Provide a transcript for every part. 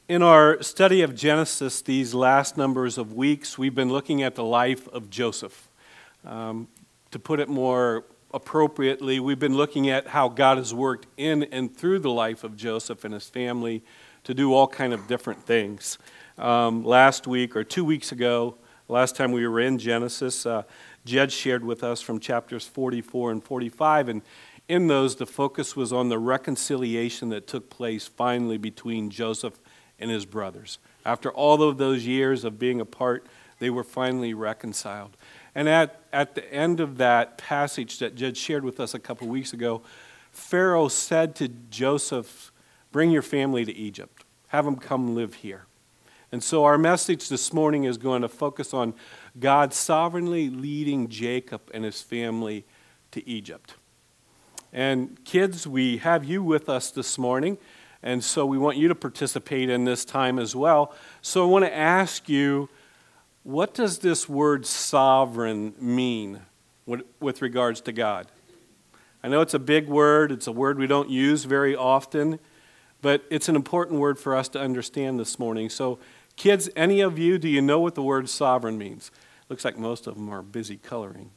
In our study of Genesis these last numbers of weeks, we've been looking at the life of Joseph. To put it more appropriately, we've been looking at how God has worked in and through the life of Joseph and his family to do all kind of different things. Last week, or 2 weeks ago, last time we were in Genesis, Jed shared with us from chapters 44 and 45, and in those, the focus was on the reconciliation that took place finally between Joseph and his brothers. After all of those years of being apart, they were finally reconciled. And at the end of that passage that Jed shared with us a couple weeks ago, Pharaoh said to Joseph, "Bring your family to Egypt. Have them come live here." And so our message this morning is going to focus on God sovereignly leading Jacob and his family to Egypt. And kids, we have you with us this morning, and so we want you to participate in this time as well. So I want to ask you, what does this word sovereign mean with regards to God? I know it's a big word, it's a word we don't use very often, but it's an important word for us to understand this morning. So kids, any of you, do you know what the word sovereign means? Looks like most of them are busy coloring.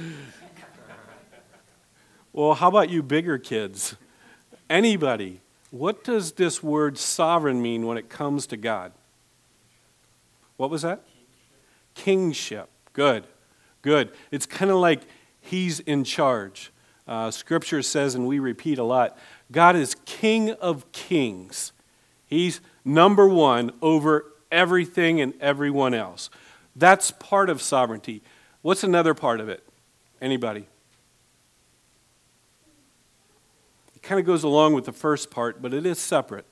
Well, how about you bigger kids? Anybody? What does this word sovereign mean when it comes to God? What was that? Kingship. Good. Good. It's kind of like he's in charge. Scripture says, and we repeat a lot, God is King of kings. He's number one over everything and everyone else. That's part of sovereignty. What's another part of it? Anybody? It kind of goes along with the first part, but it is separate.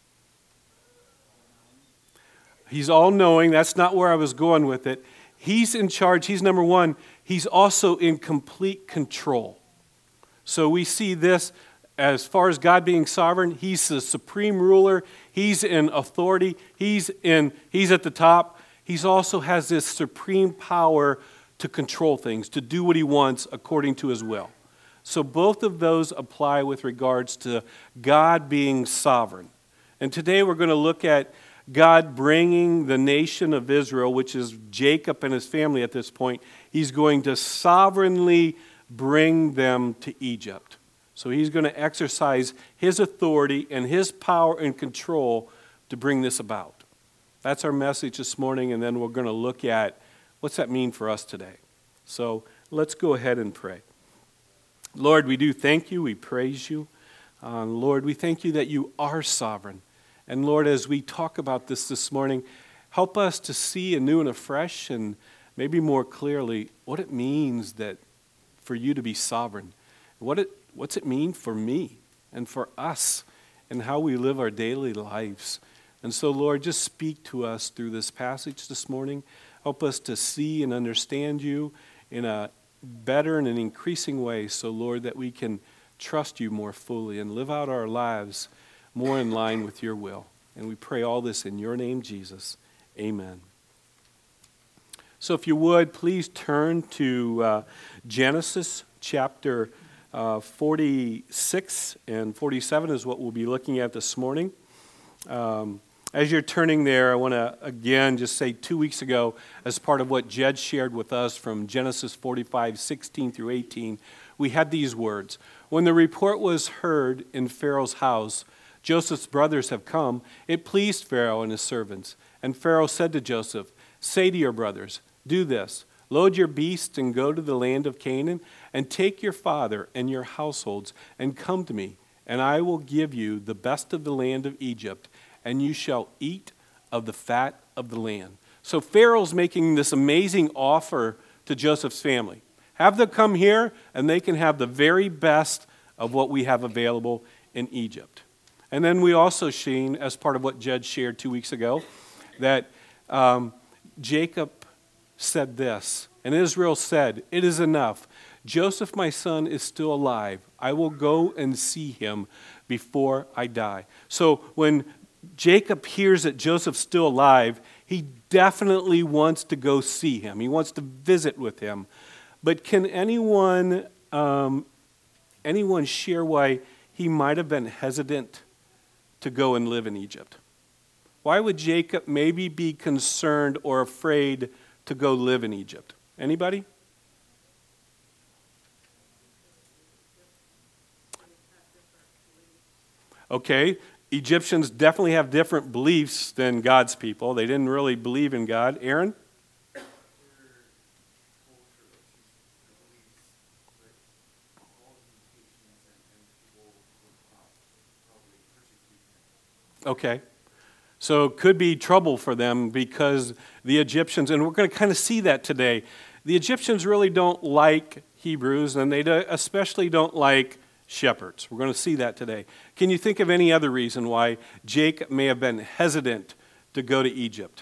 He's all-knowing. That's not where I was going with it. He's in charge. He's number one. He's also in complete control. So we see this as far as God being sovereign. He's the supreme ruler. He's in authority. He's at the top. He also has this supreme power to control things, to do what he wants according to his will. So both of those apply with regards to God being sovereign. And today we're going to look at God bringing the nation of Israel, which is Jacob and his family at this point, he's going to sovereignly bring them to Egypt. So he's going to exercise his authority and his power and control to bring this about. That's our message this morning, and then we're going to look at what's that mean for us today. So let's go ahead and pray. Lord, we do thank you. We praise you. Lord, we thank you that you are sovereign. And Lord, as we talk about this morning, help us to see anew and afresh and maybe more clearly what it means that for you to be sovereign. What's it mean for me and for us and how we live our daily lives. And so, Lord, just speak to us through this passage this morning. Help us to see and understand you in a better and an increasing way, so Lord, that we can trust you more fully and live out our lives more in line with your will. And we pray all this in your name, Jesus. Amen. So if you would, please turn to Genesis chapter 46 and 47 is what we'll be looking at this morning. As you're turning there, I want to again just say 2 weeks ago, as part of what Jed shared with us from Genesis 45, 16 through 18, we had these words. When the report was heard in Pharaoh's house, Joseph's brothers have come, it pleased Pharaoh and his servants. And Pharaoh said to Joseph, say to your brothers, do this, load your beasts and go to the land of Canaan, and take your father and your households, and come to me, and I will give you the best of the land of Egypt, and you shall eat of the fat of the land. So Pharaoh's making this amazing offer to Joseph's family. Have them come here, and they can have the very best of what we have available in Egypt. And then we also seen, as part of what Jed shared 2 weeks ago, that Jacob said this, and Israel said, it is enough. Joseph, my son, is still alive. I will go and see him before I die. So when Jacob hears that Joseph's still alive, he definitely wants to go see him. He wants to visit with him. But can anyone share why he might have been hesitant to go and live in Egypt? Why would Jacob maybe be concerned or afraid to go live in Egypt? Anybody? Okay, Egyptians definitely have different beliefs than God's people. They didn't really believe in God. Aaron? Okay. So it could be trouble for them because the Egyptians, and we're going to kind of see that today, the Egyptians really don't like Hebrews, and they especially don't like shepherds. We're going to see that today. Can you think of any other reason why Jacob may have been hesitant to go to Egypt?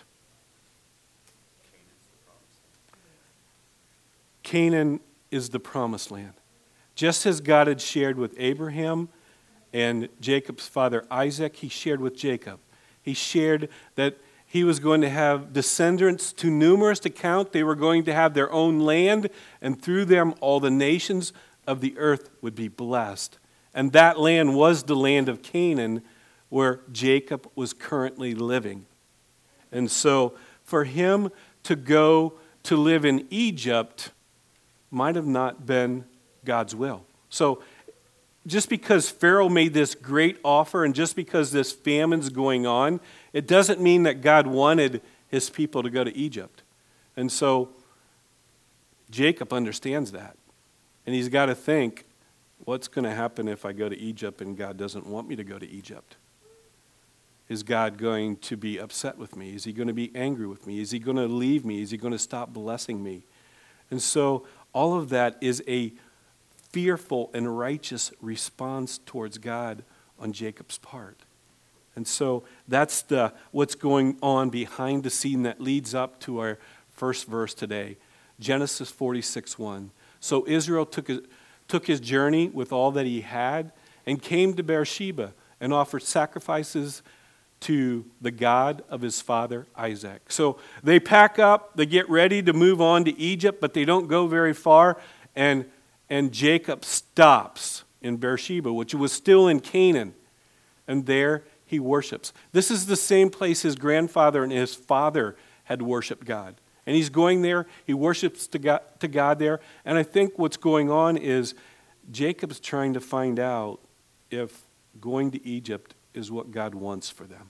Canaan is the promised land. Just as God had shared with Abraham and Jacob's father Isaac, he shared with Jacob. He shared that he was going to have descendants too numerous to count. They were going to have their own land, and through them all the nations of the earth would be blessed. And that land was the land of Canaan, where Jacob was currently living. And so for him to go to live in Egypt might have not been God's will. So just because Pharaoh made this great offer and just because this famine's going on, it doesn't mean that God wanted his people to go to Egypt. And so Jacob understands that. And he's got to think, what's going to happen if I go to Egypt and God doesn't want me to go to Egypt? Is God going to be upset with me? Is he going to be angry with me? Is he going to leave me? Is he going to stop blessing me? And so all of that is a fearful and righteous response towards God on Jacob's part. And so that's what's going on behind the scene that leads up to our first verse today. Genesis 46:1. So Israel took his journey with all that he had and came to Beersheba and offered sacrifices to the God of his father Isaac. So they pack up, they get ready to move on to Egypt, but they don't go very far, and Jacob stops in Beersheba, which was still in Canaan, and there he worships. This is the same place his grandfather and his father had worshiped God. And he's going there, he worships to God there, and I think what's going on is Jacob's trying to find out if going to Egypt is what God wants for them.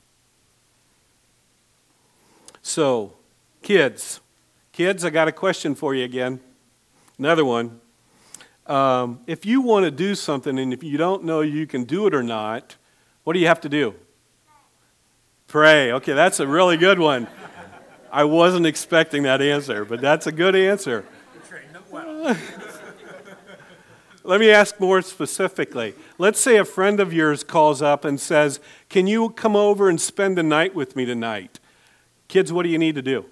So, kids, I got a question for you again. Another one. If you want to do something and if you don't know you can do it or not, what do you have to do? Pray. Okay, that's a really good one. I wasn't expecting that answer, but that's a good answer. Let me ask more specifically. Let's say a friend of yours calls up and says, "Can you come over and spend the night with me tonight?" Kids, what do you need to do?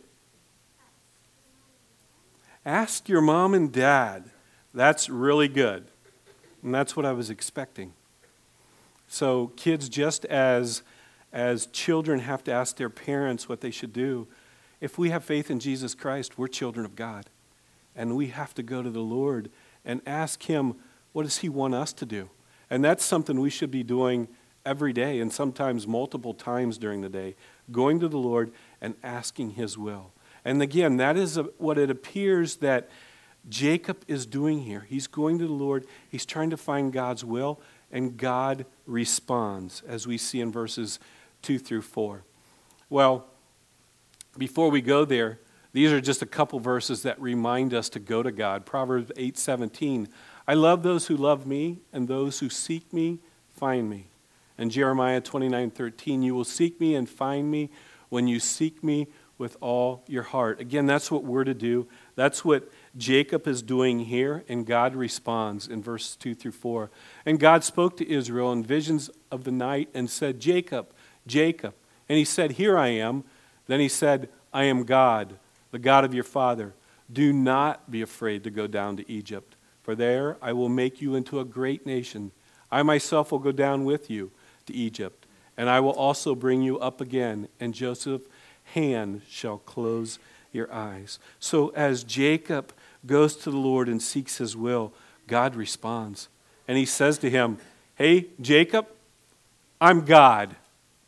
Ask your mom and dad. That's really good. And that's what I was expecting. So kids, just as children have to ask their parents what they should do, if we have faith in Jesus Christ, we're children of God. And we have to go to the Lord and ask him, what does he want us to do? And that's something we should be doing every day and sometimes multiple times during the day, going to the Lord and asking his will. And again, that is what it appears that Jacob is doing here. He's going to the Lord. He's trying to find God's will, and God responds, as we see in verses 2 through 4. Well, before we go there, these are just a couple verses that remind us to go to God. Proverbs 8:17. I love those who love me, and those who seek me find me. And Jeremiah 29:13. You will seek me and find me when you seek me with all your heart. Again, that's what we're to do. That's what Jacob is doing here, and God responds in verses 2 through 4. And God spoke to Israel in visions of the night and said, Jacob, Jacob. And he said, Here I am. Then he said, I am God, the God of your father. Do not be afraid to go down to Egypt, for there I will make you into a great nation. I myself will go down with you to Egypt, and I will also bring you up again, and Joseph's hand shall close your eyes. So as Jacob goes to the Lord and seeks his will, God responds. And he says to him, Hey, Jacob, I'm God.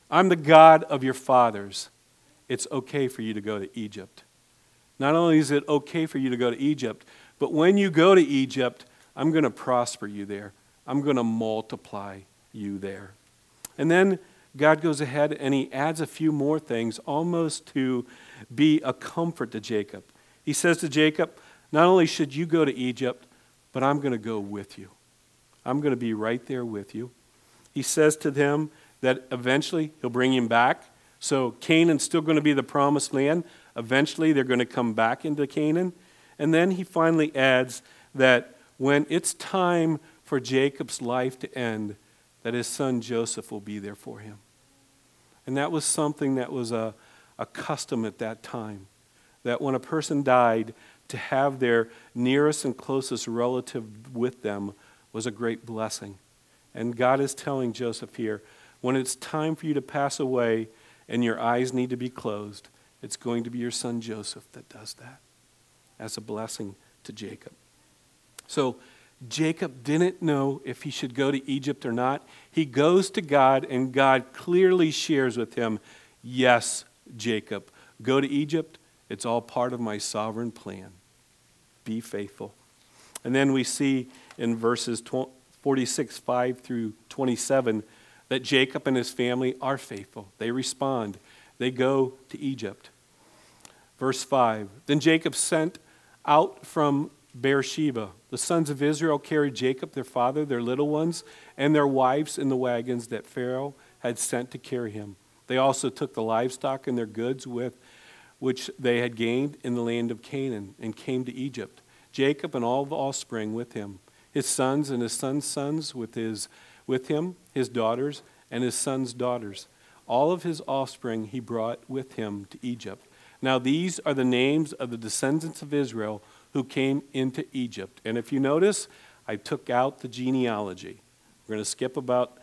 I'm the God of your fathers. It's okay for you to go to Egypt. Not only is it okay for you to go to Egypt, but when you go to Egypt, I'm going to prosper you there. I'm going to multiply you there. And then God goes ahead and he adds a few more things almost to be a comfort to Jacob. He says to Jacob, not only should you go to Egypt, but I'm going to go with you. I'm going to be right there with you. He says to them that eventually he'll bring him back. So Canaan's still going to be the promised land. Eventually they're going to come back into Canaan. And then he finally adds that when it's time for Jacob's life to end, that his son Joseph will be there for him. And that was something that was a custom at that time, that when a person died, to have their nearest and closest relative with them was a great blessing. And God is telling Joseph here, when it's time for you to pass away and your eyes need to be closed, it's going to be your son Joseph that does that as a blessing to Jacob. So Jacob didn't know if he should go to Egypt or not. He goes to God, and God clearly shares with him, yes, Jacob, go to Egypt. It's all part of my sovereign plan. Be faithful. And then we see in verses 46, 5 through 27, that Jacob and his family are faithful. They respond. They go to Egypt. Verse 5, then Jacob sent out from Beersheba. The sons of Israel carried Jacob, their father, their little ones, and their wives in the wagons that Pharaoh had sent to carry him. They also took the livestock and their goods with which they had gained in the land of Canaan and came to Egypt. Jacob and all the offspring with him, his sons and his sons' sons with him, his daughters and his sons' daughters. All of his offspring he brought with him to Egypt. Now these are the names of the descendants of Israel who came into Egypt. And if you notice, I took out the genealogy. We're going to skip about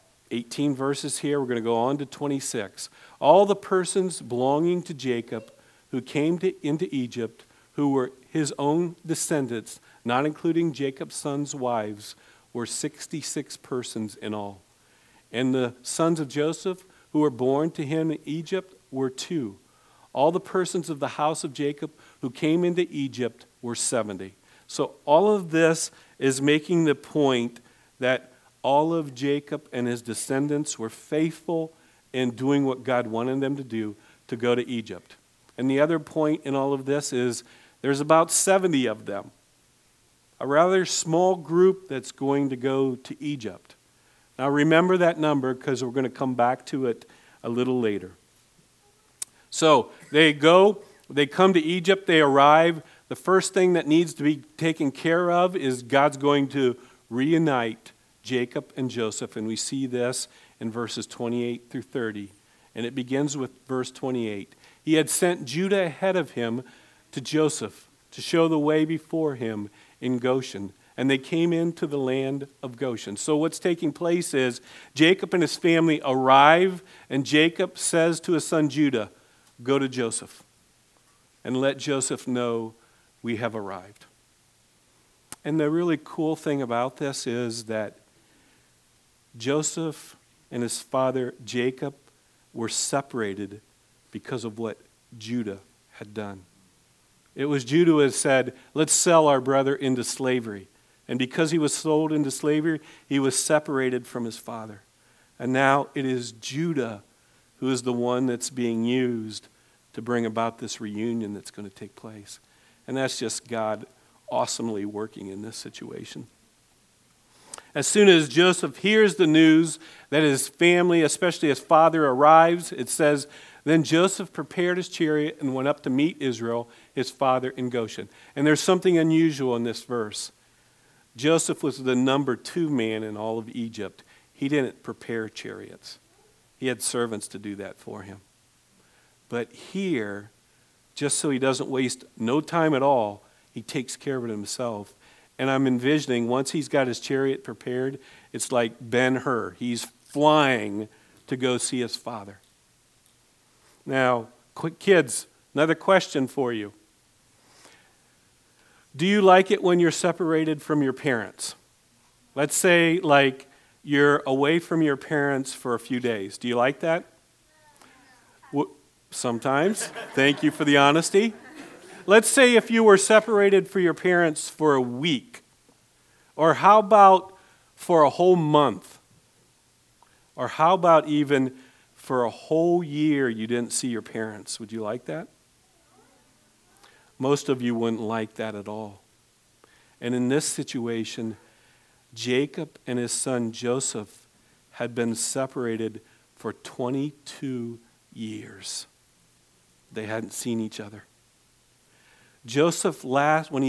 18 verses here. We're going to go on to 26. All the persons belonging to Jacob who came into Egypt, who were his own descendants, not including Jacob's sons' wives, were 66 persons in all. And the sons of Joseph who were born to him in Egypt were 2. All the persons of the house of Jacob who came into Egypt were 70. So all of this is making the point that all of Jacob and his descendants were faithful in doing what God wanted them to do, to go to Egypt. And the other point in all of this is there's about 70 of them, a rather small group that's going to go to Egypt. Now remember that number because we're going to come back to it a little later. So they come to Egypt, they arrive. The first thing that needs to be taken care of is God's going to reunite Jacob and Joseph, and we see this in verses 28 through 30. And it begins with verse 28. He had sent Judah ahead of him to Joseph to show the way before him in Goshen, and they came into the land of Goshen. So what's taking place is Jacob and his family arrive, and Jacob says to his son Judah, go to Joseph and let Joseph know we have arrived. And the really cool thing about this is that Joseph and his father Jacob were separated because of what Judah had done. It was Judah who had said, let's sell our brother into slavery. And because he was sold into slavery, he was separated from his father. And now it is Judah who is the one that's being used to bring about this reunion that's going to take place. And that's just God awesomely working in this situation. As soon as Joseph hears the news that his family, especially his father, arrives, it says, then Joseph prepared his chariot and went up to meet Israel, his father, in Goshen. And there's something unusual in this verse. Joseph was the number 2 man in all of Egypt. He didn't prepare chariots. He had servants to do that for him. But here, just so he doesn't waste no time at all, he takes care of it himself. And I'm envisioning, once he's got his chariot prepared, it's like Ben-Hur. He's flying to go see his father. Now, quick kids, another question for you. Do you like it when you're separated from your parents? Let's say, like, you're away from your parents for a few days. Do you like that? Sometimes. Thank you for the honesty. Let's say if you were separated from your parents for a week, or how about for a whole month, or how about even for a whole year you didn't see your parents. Would you like that? Most of you wouldn't like that at all. And in this situation, Jacob and his son Joseph had been separated for 22 years. They hadn't seen each other. When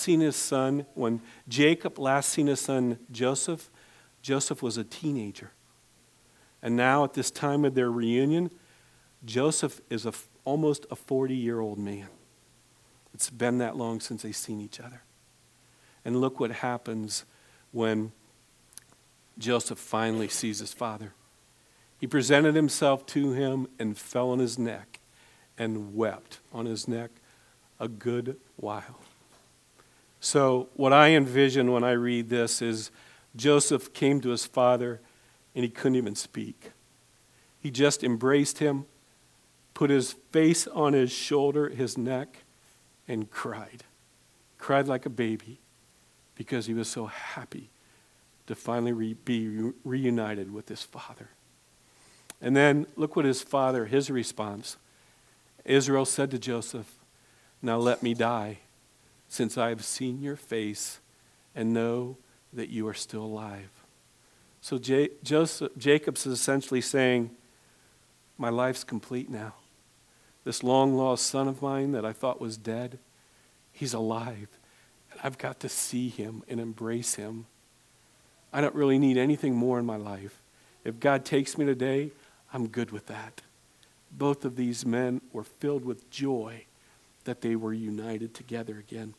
Jacob last seen his son Joseph, Joseph was a teenager. And now at this time of their reunion, Joseph is almost a 40-year-old man. It's been that long since they've seen each other. And look what happens when Joseph finally sees his father. He presented himself to him and fell on his neck and wept on his neck a good while. So what I envision when I read this is Joseph came to his father and he couldn't even speak. He just embraced him, put his face on his shoulder, his neck, and cried. Cried like a baby because he was so happy to finally be reunited with his father. And then look what his response. Israel said to Joseph, "Now let me die, since I have seen your face and know that you are still alive." So Jacob's essentially saying, my life's complete now. This long-lost son of mine that I thought was dead, he's alive. And I've got to see him and embrace him. I don't really need anything more in my life. If God takes me today, I'm good with that. Both of these men were filled with joy that they were united together again.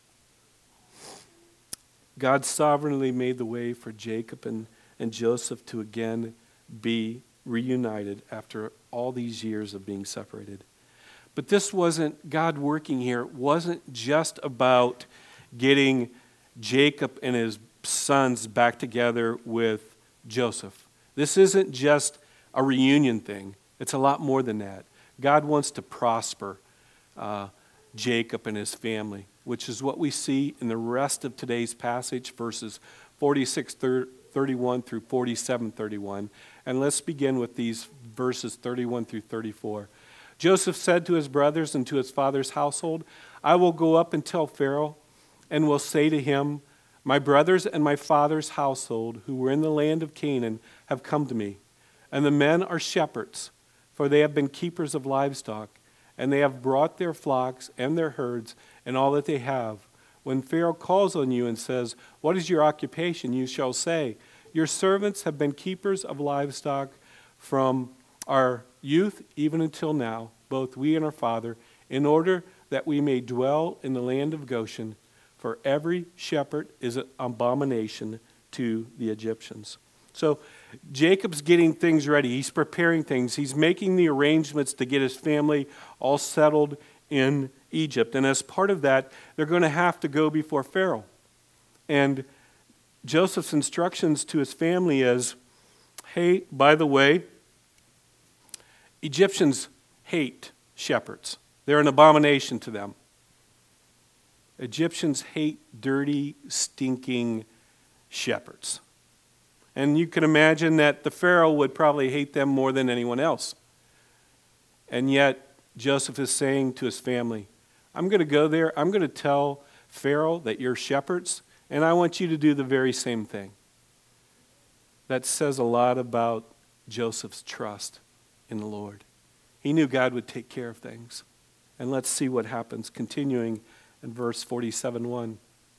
God sovereignly made the way for Jacob and Joseph to again be reunited after all these years of being separated. But this wasn't God working here. It wasn't just about getting Jacob and his sons back together with Joseph. This isn't just a reunion thing. It's a lot more than that. God wants to prosper Jacob and his family, which is what we see in the rest of today's passage, verses 46:31 through 47:31. And let's begin with these verses 31 through 34. Joseph said to his brothers and to his father's household, "I will go up and tell Pharaoh, and will say to him, 'My brothers and my father's household, who were in the land of Canaan, have come to me. And the men are shepherds, for they have been keepers of livestock, and they have brought their flocks and their herds and all that they have. When Pharaoh calls on you and says, "What is your occupation?" you shall say, "Your servants have been keepers of livestock from our youth even until now, both we and our father, in order that we may dwell in the land of Goshen. For every shepherd is an abomination to the Egyptians." So Jacob's getting things ready. He's preparing things. He's making the arrangements to get his family all settled in Egypt. And as part of that, they're going to have to go before Pharaoh. And Joseph's instructions to his family is, hey, by the way, Egyptians hate shepherds. They're an abomination to them. Egyptians hate dirty, stinking shepherds. And you can imagine that the Pharaoh would probably hate them more than anyone else. And yet, Joseph is saying to his family, I'm going to go there, I'm going to tell Pharaoh that you're shepherds, and I want you to do the very same thing. That says a lot about Joseph's trust in the Lord. He knew God would take care of things. And let's see what happens, continuing in verse 47:1.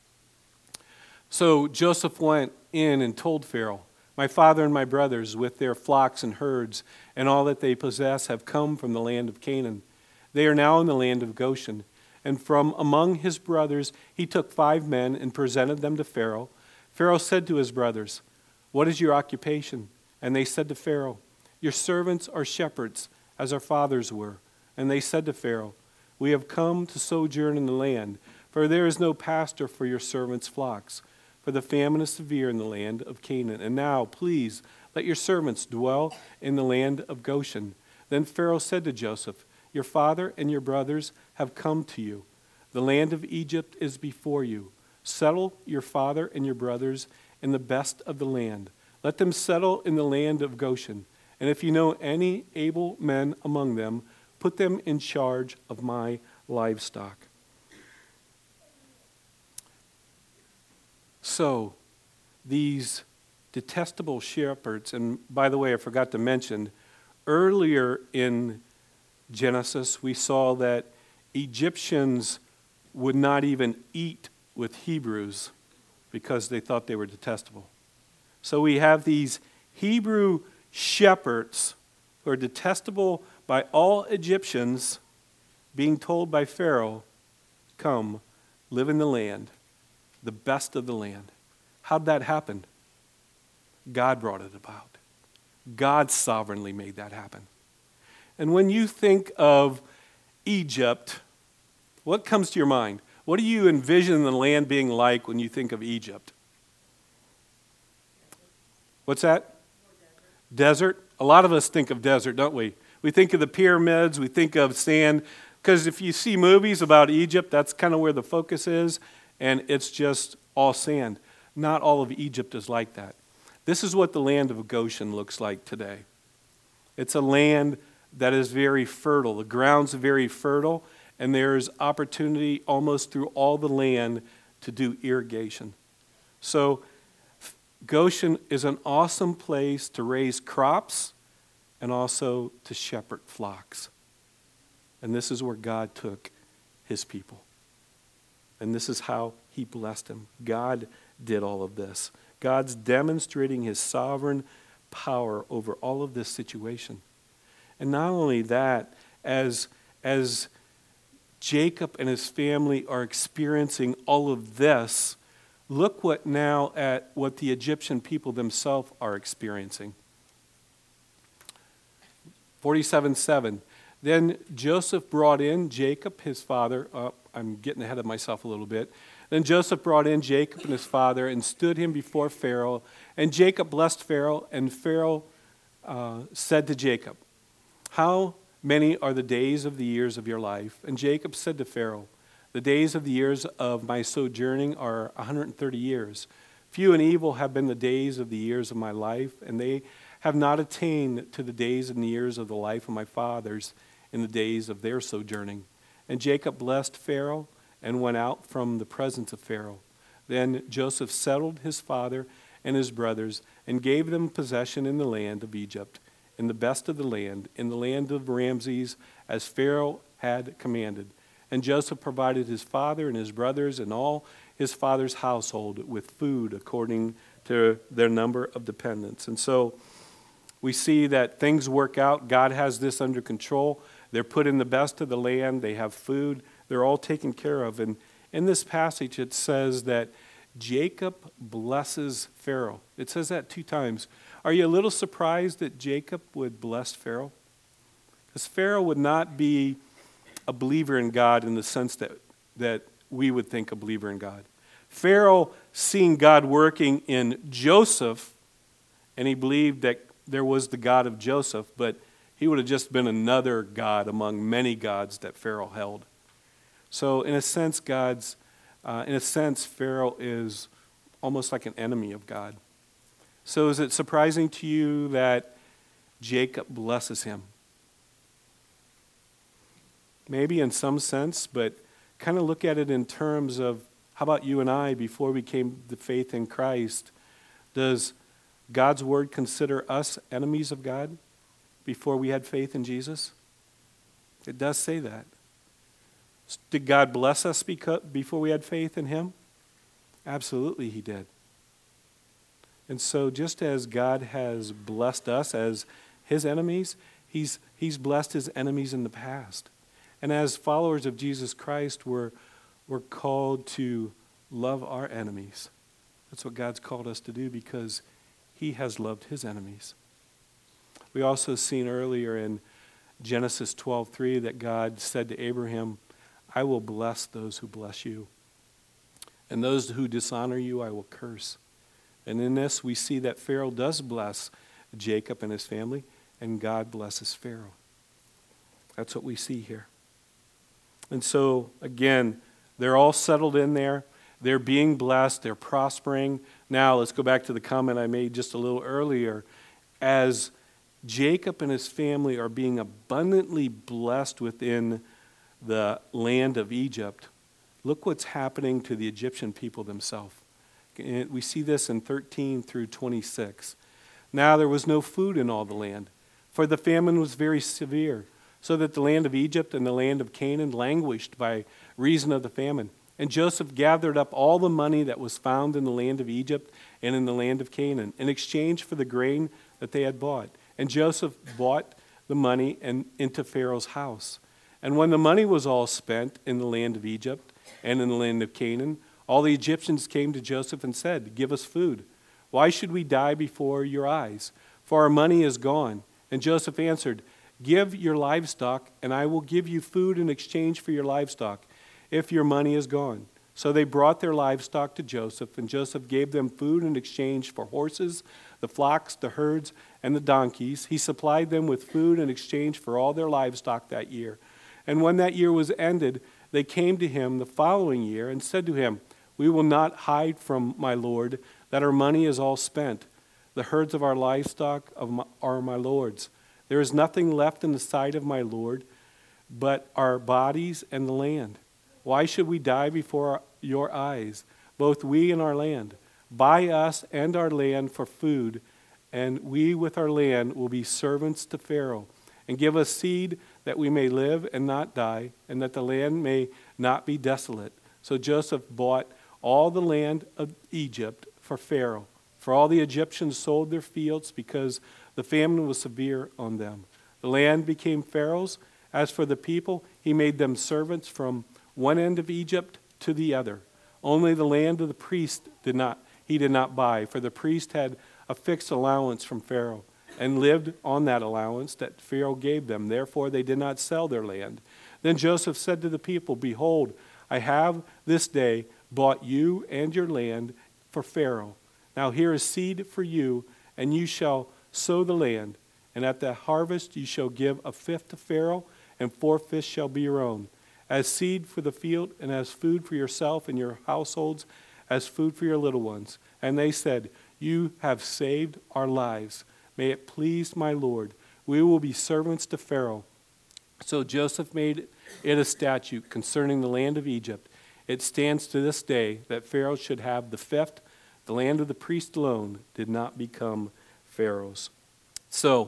So Joseph went in and told Pharaoh, "My father and my brothers with their flocks and herds and all that they possess have come from the land of Canaan. They are now in the land of Goshen." And from among his brothers he took 5 men and presented them to Pharaoh. Pharaoh said to his brothers, "What is your occupation?" And they said to Pharaoh, "Your servants are shepherds, as our fathers were." And they said to Pharaoh, "We have come to sojourn in the land, for there is no pasture for your servants' flocks. For the famine is severe in the land of Canaan. And now, please, let your servants dwell in the land of Goshen." Then Pharaoh said to Joseph, "Your father and your brothers have come to you. The land of Egypt is before you. Settle your father and your brothers in the best of the land. Let them settle in the land of Goshen. And if you know any able men among them, put them in charge of my livestock." So, these detestable shepherds, and by the way, I forgot to mention, earlier in Genesis, we saw that Egyptians would not even eat with Hebrews because they thought they were detestable. So we have these Hebrew shepherds who are detestable by all Egyptians being told by Pharaoh, "Come, live in the land, the best of the land." How'd that happen? God brought it about. God sovereignly made that happen. And when you think of Egypt, what comes to your mind? What do you envision the land being like when you think of Egypt? What's that? Desert. A lot of us think of desert, don't we? We think of the pyramids, we think of sand, because if you see movies about Egypt, that's kind of where the focus is, and it's just all sand. Not all of Egypt is like that. This is what the land of Goshen looks like today. It's a land that is very fertile. The ground's very fertile, and there's opportunity almost through all the land to do irrigation. So Goshen is an awesome place to raise crops and also to shepherd flocks. And this is where God took his people. And this is how he blessed them. God did all of this. God's demonstrating his sovereign power over all of this situation. And not only that, as Jacob and his family are experiencing all of this, look what the Egyptian people themselves are experiencing. 47:7. Then Joseph brought in Jacob, his father. I'm getting ahead of myself a little bit. Then Joseph brought in Jacob and his father and stood him before Pharaoh. And Jacob blessed Pharaoh, and Pharaoh said to Jacob, "How many are the days of the years of your life?" And Jacob said to Pharaoh, "The days of the years of my sojourning are 130 years. Few and evil have been the days of the years of my life, and they have not attained to the days and the years of the life of my fathers in the days of their sojourning." And Jacob blessed Pharaoh and went out from the presence of Pharaoh. Then Joseph settled his father and his brothers and gave them possession in the land of Egypt, in the best of the land, in the land of Ramses, as Pharaoh had commanded. And Joseph provided his father and his brothers and all his father's household with food according to their number of dependents. And so we see that things work out. God has this under control. They're put in the best of the land. They have food. They're all taken care of. And in this passage, it says that Jacob blesses Pharaoh. It says that 2 times. Are you a little surprised that Jacob would bless Pharaoh? Because Pharaoh would not be a believer in God in the sense that we would think a believer in God. Pharaoh seeing God working in Joseph, and he believed that there was the God of Joseph, but he would have just been another God among many gods that Pharaoh held. So in a sense, Pharaoh is almost like an enemy of God. So is it surprising to you that Jacob blesses him? Maybe in some sense, but kind of look at it in terms of, how about you and I, before we came to faith in Christ? Does God's word consider us enemies of God before we had faith in Jesus? It does say that. Did God bless us before we had faith in him? Absolutely he did. And so just as God has blessed us as his enemies, he's blessed his enemies in the past. And as followers of Jesus Christ, we're called to love our enemies. That's what God's called us to do because he has loved his enemies. We also seen earlier in Genesis 12:3 that God said to Abraham, "I will bless those who bless you, and those who dishonor you I will curse." And in this we see that Pharaoh does bless Jacob and his family, and God blesses Pharaoh. That's what we see here. And so, again, they're all settled in there. They're being blessed. They're prospering. Now, let's go back to the comment I made just a little earlier. As Jacob and his family are being abundantly blessed within the land of Egypt, look what's happening to the Egyptian people themselves. We see this in 13 through 26. Now there was no food in all the land, for the famine was very severe, so that the land of Egypt and the land of Canaan languished by reason of the famine. And Joseph gathered up all the money that was found in the land of Egypt and in the land of Canaan in exchange for the grain that they had bought. And Joseph bought the money into Pharaoh's house. And when the money was all spent in the land of Egypt and in the land of Canaan, all the Egyptians came to Joseph and said, "Give us food. Why should we die before your eyes? For our money is gone." And Joseph answered, "Give your livestock, and I will give you food in exchange for your livestock, if your money is gone." So they brought their livestock to Joseph, and Joseph gave them food in exchange for horses, the flocks, the herds, and the donkeys. He supplied them with food in exchange for all their livestock that year. And when that year was ended, they came to him the following year and said to him, "We will not hide from my lord that our money is all spent. The herds of our livestock are my lord's. There is nothing left in the sight of my lord but our bodies and the land. Why should we die before your eyes, both we and our land? Buy us and our land for food, and we with our land will be servants to Pharaoh. And give us seed that we may live and not die, and that the land may not be desolate." So Joseph bought all the land of Egypt for Pharaoh. For all the Egyptians sold their fields because the famine was severe on them. The land became Pharaoh's. As for the people, he made them servants from one end of Egypt to the other. Only the land of the priest did not buy, for the priest had a fixed allowance from Pharaoh and lived on that allowance that Pharaoh gave them. Therefore they did not sell their land. Then Joseph said to the people, "Behold, I have this day bought you and your land for Pharaoh. Now here is seed for you, and you shall sow the land. And at the harvest you shall give a fifth to Pharaoh, and 4/5 shall be your own, as seed for the field, and as food for yourself and your households, as food for your little ones." And they said, "You have saved our lives. May it please my Lord. We will be servants to Pharaoh." So Joseph made it a statute concerning the land of Egypt. It stands to this day that Pharaoh should have the fifth. The land of the priest alone did not become Pharaoh's. So,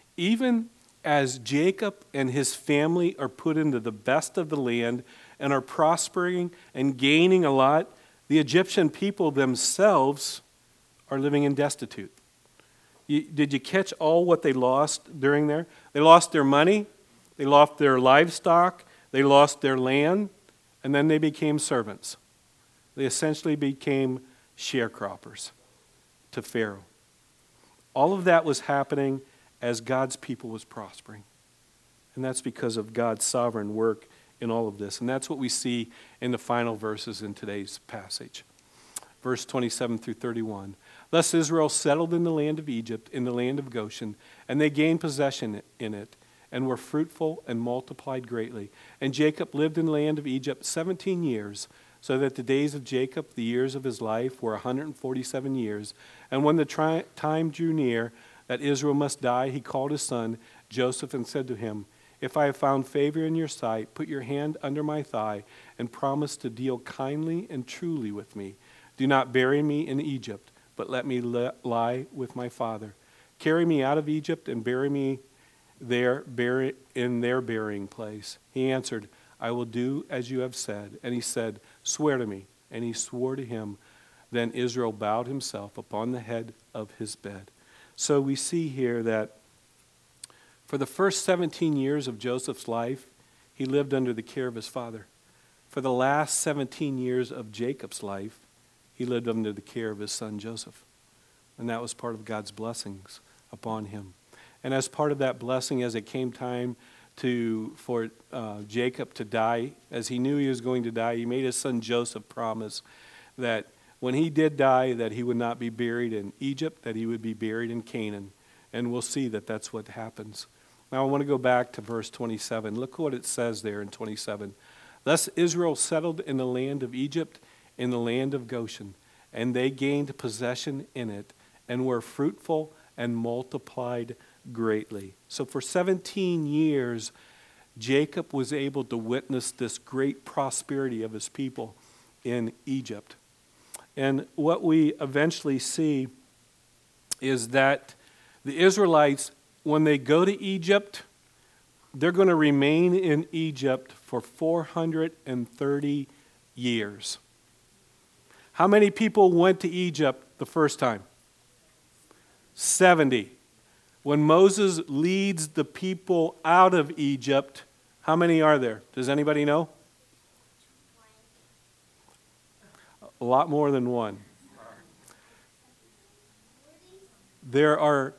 even as Jacob and his family are put into the best of the land and are prospering and gaining a lot, the Egyptian people themselves are living in destitute. Did you catch all what they lost during there? They lost their money, they lost their livestock, they lost their land, and then they became servants. They essentially became sharecroppers to Pharaoh. All of that was happening as God's people was prospering. And that's because of God's sovereign work in all of this. And that's what we see in the final verses in today's passage. Verse 27 through 31. Thus Israel settled in the land of Egypt, in the land of Goshen, and they gained possession in it, and were fruitful and multiplied greatly. And Jacob lived in the land of Egypt 17 years, so that the days of Jacob, the years of his life, were 147 years. And when the time drew near that Israel must die, he called his son Joseph and said to him, "If I have found favor in your sight, put your hand under my thigh and promise to deal kindly and truly with me. Do not bury me in Egypt, but let me lie with my father. Carry me out of Egypt and bury me there, in their burying place." He answered, "I will do as you have said." And he said, "Swear to me." And he swore to him. Then Israel bowed himself upon the head of his bed. So we see here that for the first 17 years of Joseph's life, he lived under the care of his father. For the last 17 years of Jacob's life, he lived under the care of his son Joseph. And that was part of God's blessings upon him. And as part of that blessing, as it came time for Jacob to die, as he knew he was going to die, he made his son Joseph promise that when he did die, that he would not be buried in Egypt, that he would be buried in Canaan. And we'll see that that's what happens. Now I want to go back to verse 27. Look what it says there in 27. Thus Israel settled in the land of Egypt, in the land of Goshen, and they gained possession in it, and were fruitful and multiplied greatly. So for 17 years, Jacob was able to witness this great prosperity of his people in Egypt. And what we eventually see is that the Israelites, when they go to Egypt, they're going to remain in Egypt for 430 years. How many people went to Egypt the first time? 70. When Moses leads the people out of Egypt, how many are there? Does anybody know? A lot more than one. There are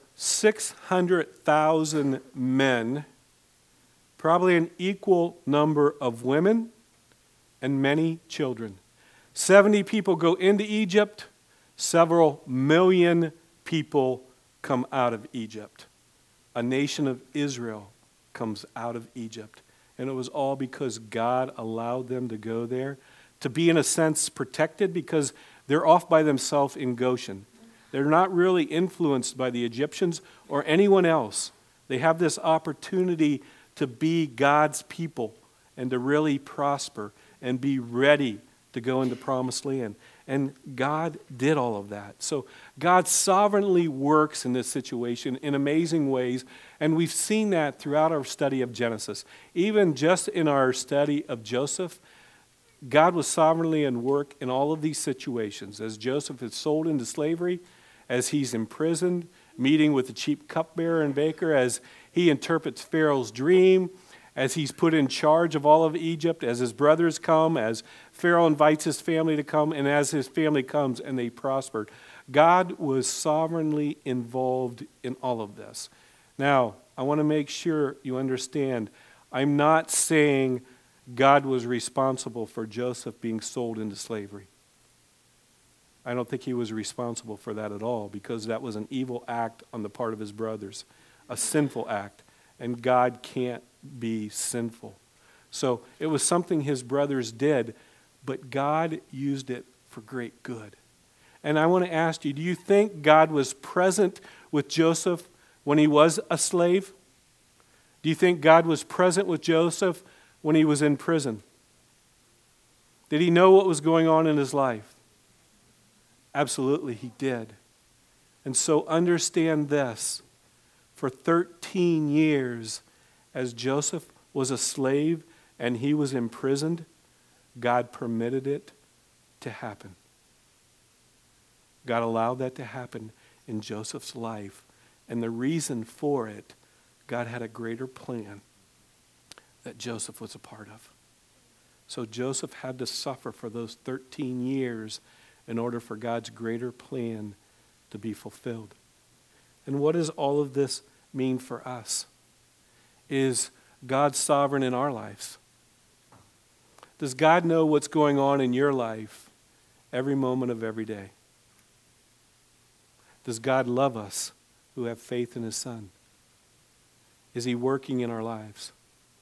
600,000 men, probably an equal number of women, and many children. 70 people go into Egypt, several million people come out of Egypt. A nation of Israel comes out of Egypt. And it was all because God allowed them to go there, to be in a sense protected, because they're off by themselves in Goshen. They're not really influenced by the Egyptians or anyone else. They have this opportunity to be God's people and to really prosper and be ready to go into promised land. And God did all of that. So God sovereignly works in this situation in amazing ways, and we've seen that throughout our study of Genesis. Even just in our study of Joseph, God was sovereignly at work in all of these situations. As Joseph is sold into slavery, as he's imprisoned, meeting with the chief cupbearer and baker, as he interprets Pharaoh's dream, as he's put in charge of all of Egypt, as his brothers come, as Pharaoh invites his family to come, and as his family comes and they prospered. God was sovereignly involved in all of this. Now, I want to make sure you understand, I'm not saying God was responsible for Joseph being sold into slavery. I don't think he was responsible for that at all, because that was an evil act on the part of his brothers, a sinful act, and God can't be sinful. So it was something his brothers did, but God used it for great good. And I want to ask you, do you think God was present with Joseph when he was a slave? Do you think God was present with Joseph when he was in prison? Did he know what was going on in his life? Absolutely, he did. And so understand this. For 13 years, as Joseph was a slave and he was imprisoned, God permitted it to happen. God allowed that to happen in Joseph's life. And the reason for it, God had a greater plan that Joseph was a part of. So Joseph had to suffer for those 13 years in order for God's greater plan to be fulfilled. And what does all of this mean for us? Is God sovereign in our lives? Does God know what's going on in your life every moment of every day? Does God love us who have faith in his Son? Is he working in our lives?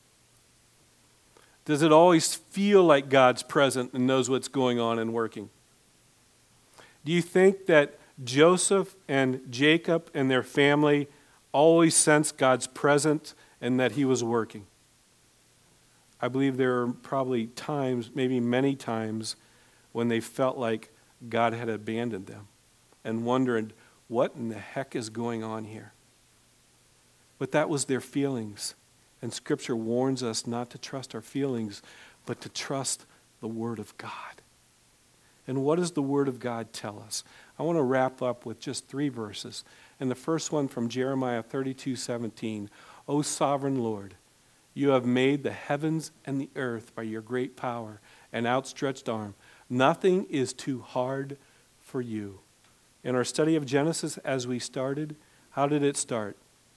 Does it always feel like God's present and knows what's going on and working? Do you think that Joseph and Jacob and their family always sensed God's presence and that he was working? I believe there are probably times, maybe many times, when they felt like God had abandoned them and wondered, what in the heck is going on here? But that was their feelings. And Scripture warns us not to trust our feelings, but to trust the Word of God. And what does the Word of God tell us? I want to wrap up with just 3 verses. And the first one from Jeremiah 32:17. O sovereign Lord, you have made the heavens and the earth by your great power and outstretched arm. Nothing is too hard for you. In our study of Genesis, as we started, how did it start?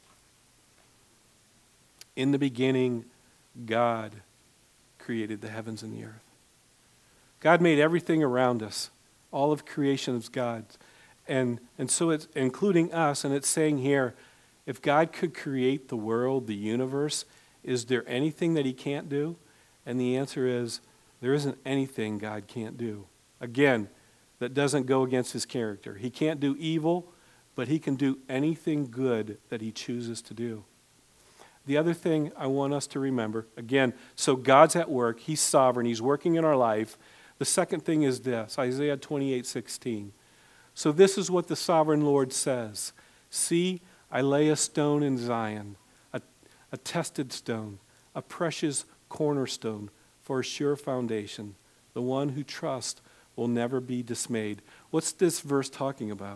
In the beginning, God created the heavens and the earth. God made everything around us. All of creation is God's. And so it's including us, and it's saying here, If God could create the world, the universe, is there anything that he can't do? And the answer is, there isn't anything God can't do. Again, that doesn't go against his character. He can't do evil, but he can do anything good that he chooses to do. The other thing I want us to remember, again, so God's at work. He's sovereign. He's working in our life. The second thing is this, Isaiah 28:16. So this is what the sovereign Lord says. See, I lay a stone in Zion, a tested stone, a precious cornerstone for a sure foundation. The one who trusts will never be dismayed. What's this verse talking about?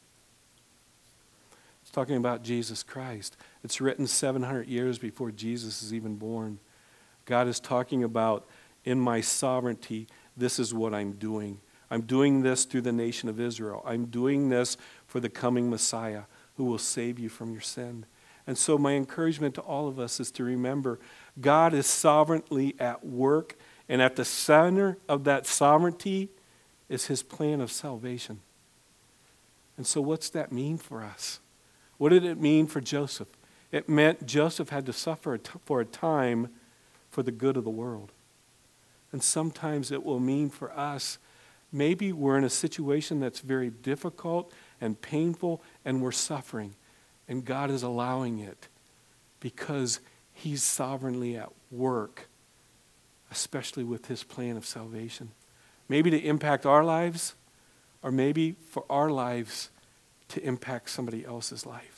It's talking about Jesus Christ. It's written 700 years before Jesus is even born. God is talking about, in my sovereignty, this is what I'm doing. I'm doing this through the nation of Israel. I'm doing this for the coming Messiah who will save you from your sin. And so my encouragement to all of us is to remember God is sovereignly at work, and at the center of that sovereignty is his plan of salvation. And so what's that mean for us? What did it mean for Joseph? It meant Joseph had to suffer for a time for the good of the world. And sometimes it will mean for us, maybe we're in a situation that's very difficult and painful and we're suffering. And God is allowing it because he's sovereignly at work, especially with his plan of salvation. Maybe to impact our lives, or maybe for our lives to impact somebody else's life.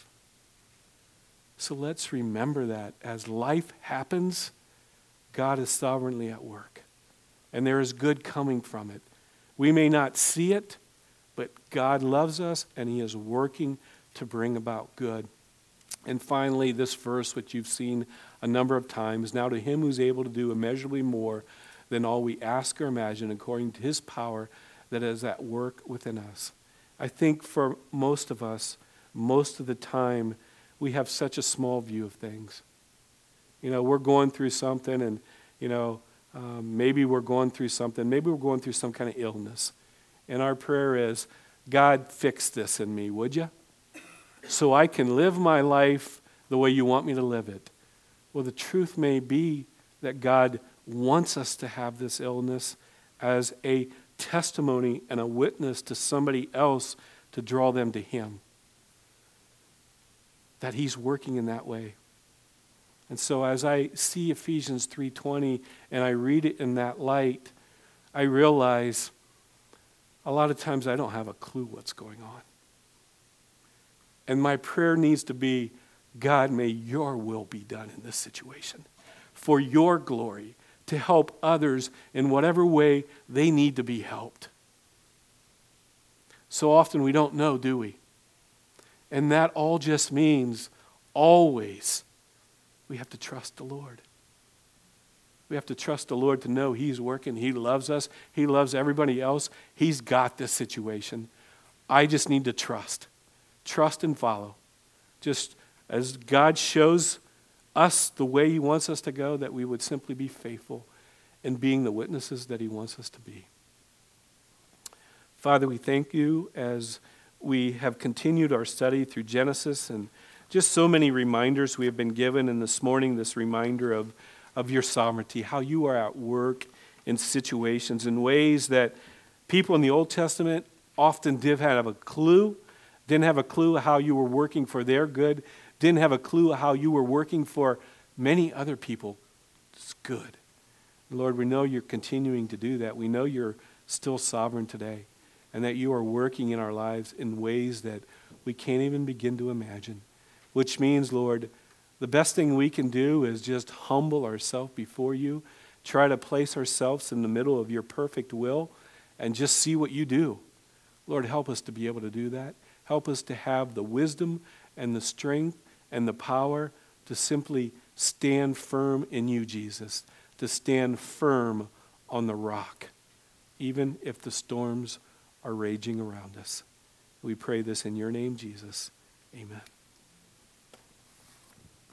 So let's remember that as life happens, God is sovereignly at work. And there is good coming from it. We may not see it, but God loves us and he is working to bring about good. And finally, this verse, which you've seen a number of times, now to him who's able to do immeasurably more than all we ask or imagine, according to his power that is at work within us. I think for most of us, most of the time, we have such a small view of things. You know, we're going through something and, maybe we're going through something. Maybe we're going through some kind of illness. And our prayer is, God, fix this in me, would you? So I can live my life the way you want me to live it. Well, the truth may be that God wants us to have this illness as a testimony and a witness to somebody else to draw them to him. That he's working in that way. And so as I see Ephesians 3:20 and I read it in that light, I realize a lot of times I don't have a clue what's going on. And my prayer needs to be, God, may your will be done in this situation for your glory, to help others in whatever way they need to be helped. So often we don't know, do we? And that all just means always we have to trust the Lord. We have to trust the Lord to know he's working. He loves us. He loves everybody else. He's got this situation. I just need to trust. Trust and follow. Just as God shows us the way he wants us to go, that we would simply be faithful in being the witnesses that he wants us to be. Father, we thank you as we have continued our study through Genesis, and just so many reminders we have been given. And this morning, this reminder of your sovereignty, how you are at work in situations in ways that people in the Old Testament often didn't have a clue how you were working for their good, didn't have a clue how you were working for many other people. It's good. Lord, we know you're continuing to do that. We know you're still sovereign today, and that you are working in our lives in ways that we can't even begin to imagine. Which means, Lord, the best thing we can do is just humble ourselves before you, try to place ourselves in the middle of your perfect will, and just see what you do. Lord, help us to be able to do that. Help us to have the wisdom and the strength and the power to simply stand firm in you, Jesus, to stand firm on the rock, even if the storms are raging around us. We pray this in your name, Jesus. Amen.